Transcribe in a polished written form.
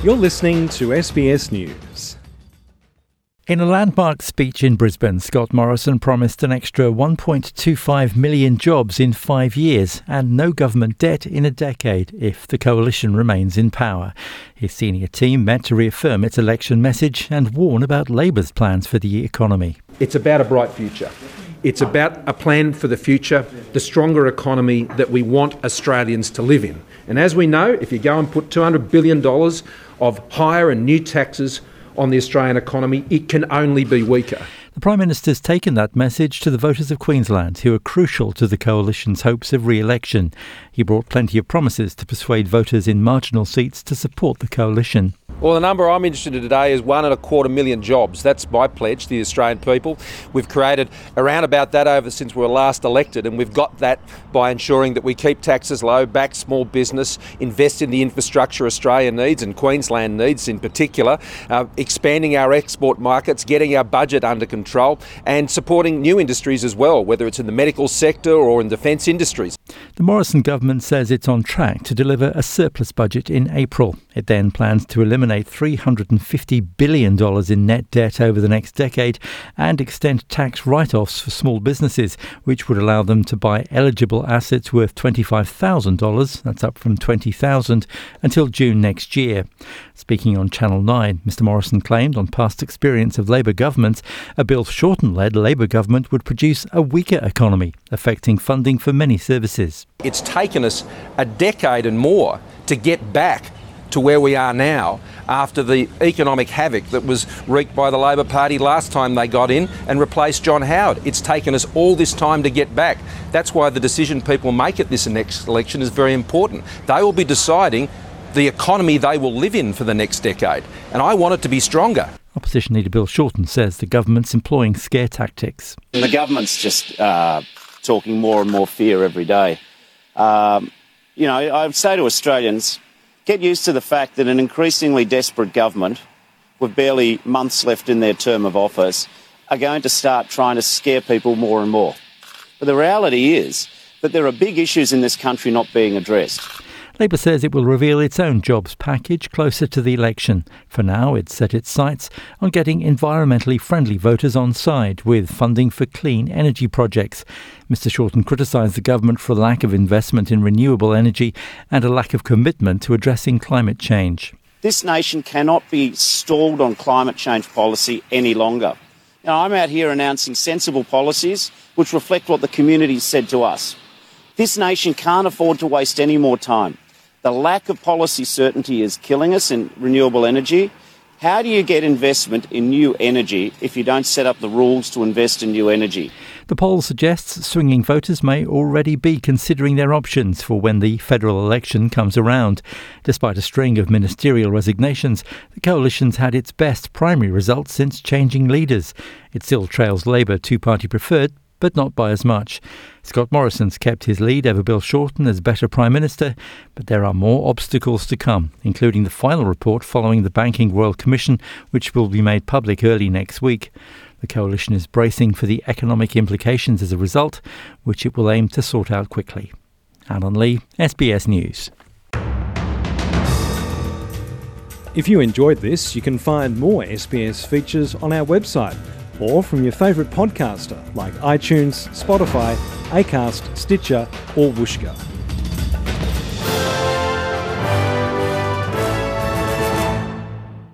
You're listening to SBS News. In a landmark speech in Brisbane, Scott Morrison promised an extra 1.25 million jobs in 5 years and no government debt in a decade if the coalition remains in power. His senior team met to reaffirm its election message and warn about Labor's plans for the economy. It's about a bright future. It's about a plan for the future, the stronger economy that we want Australians to live in. And as we know, if you go and put $200 billion of higher and new taxes on the Australian economy, it can only be weaker. The Prime Minister's taken that message to the voters of Queensland, who are crucial to the coalition's hopes of re-election. He brought plenty of promises to persuade voters in marginal seats to support the coalition. Well, the number I'm interested in today is 1.25 million jobs. That's my pledge to the Australian people. We've created around about that over since we were last elected, and we've got that by ensuring that we keep taxes low, back small business, invest in the infrastructure Australia needs and Queensland needs in particular, expanding our export markets, getting our budget under control and supporting new industries as well, whether it's in the medical sector or in defence industries. The Morrison government says it's on track to deliver a surplus budget in April. It then plans to eliminate $350 billion in net debt over the next decade and extend tax write-offs for small businesses, which would allow them to buy eligible assets worth $25,000, that's up from $20,000, until June next year. Speaking on Channel 9, Mr Morrison claimed on past experience of Labor governments, a Bill Shorten-led Labor government would produce a weaker economy, affecting funding for many services. It's taken us a decade and more to get back to where we are now after the economic havoc that was wreaked by the Labor Party last time they got in and replaced John Howard. It's taken us all this time to get back. That's why the decision people make at this next election is very important. They will be deciding the economy they will live in for the next decade, and I want it to be stronger. Opposition leader Bill Shorten says the government's employing scare tactics. The government's just talking more and more fear every day. I would say to Australians, get used to the fact that an increasingly desperate government, with barely months left in their term of office, are going to start trying to scare people more and more. But the reality is that there are big issues in this country not being addressed. Labor says it will reveal its own jobs package closer to the election. For now, it's set its sights on getting environmentally friendly voters on side with funding for clean energy projects. Mr Shorten criticised the government for a lack of investment in renewable energy and a lack of commitment to addressing climate change. This nation cannot be stalled on climate change policy any longer. Now, I'm out here announcing sensible policies which reflect what the community said to us. This nation can't afford to waste any more time. The lack of policy certainty is killing us in renewable energy. How do you get investment in new energy if you don't set up the rules to invest in new energy? The poll suggests swinging voters may already be considering their options for when the federal election comes around. Despite a string of ministerial resignations, the coalition's had its best primary results since changing leaders. It still trails Labor two-party preferred, but not by as much. Scott Morrison's kept his lead over Bill Shorten as better Prime Minister, but there are more obstacles to come, including the final report following the Banking Royal Commission, which will be made public early next week. The coalition is bracing for the economic implications as a result, which it will aim to sort out quickly. Alan Lee, SBS News. If you enjoyed this, you can find more SBS features on our website or from your favourite podcaster like iTunes, Spotify, Acast, Stitcher or Whooshkaa.